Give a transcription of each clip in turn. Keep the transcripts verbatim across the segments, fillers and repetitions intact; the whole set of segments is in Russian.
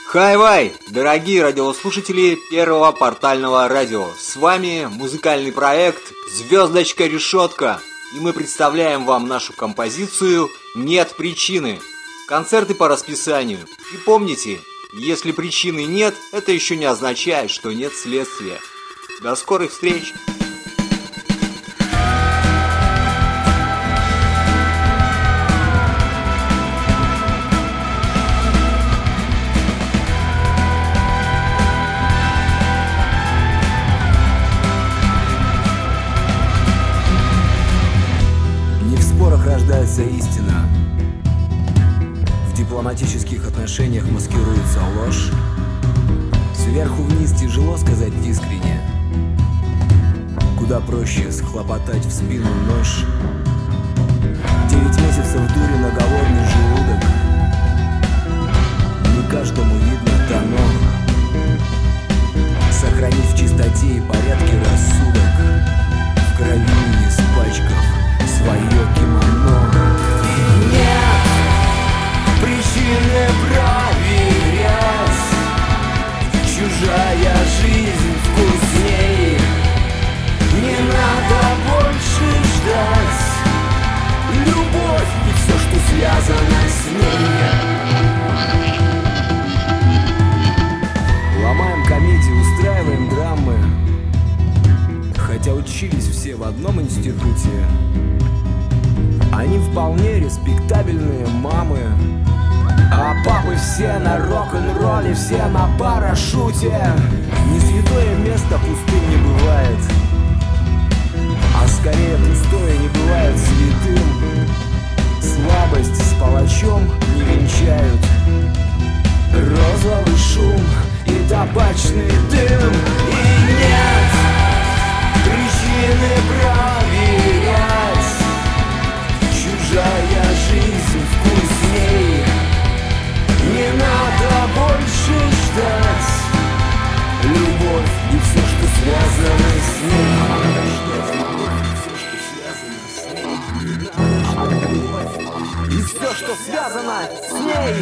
Хай-вай, дорогие радиослушатели Первого портального радио. С вами музыкальный проект «Звездочка Решетка». И мы представляем вам нашу композицию «Нет причины». Концерты по расписанию. И помните, если причины нет, это еще не означает, что нет следствия. До скорых встреч! Рождается истина. В дипломатических отношениях маскируется ложь. Сверху вниз тяжело сказать искренне. Куда проще схлопотать в спину нож. Девять месяцев дури на голодный желудок. Не каждому видно дано. Сохранить в чистоте и порядке рассудок. В крови не испачкав свое кимоно. Нет причины проверять. Чужая жизнь вкусней. Не надо больше ждать. Любовь и все, что связано с ней. Ломаем комедии, устраиваем драмы. Хотя учились все в одном институте. Они вполне респектабельные мамы. А папы все на рок-н-ролле, все на парашюте. Не святое место пустым не бывает. А скорее пустое не бывает святым. Слабость с палачом не венчают. Розовый шум и табачный дым. И нет причины проверять. Чужая жизнь вкусней. Не надо больше ждать. Любовь и все, что связано с ней. И все, что связано с ней.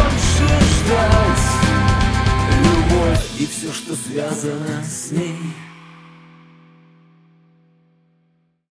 И все, что связано с ней.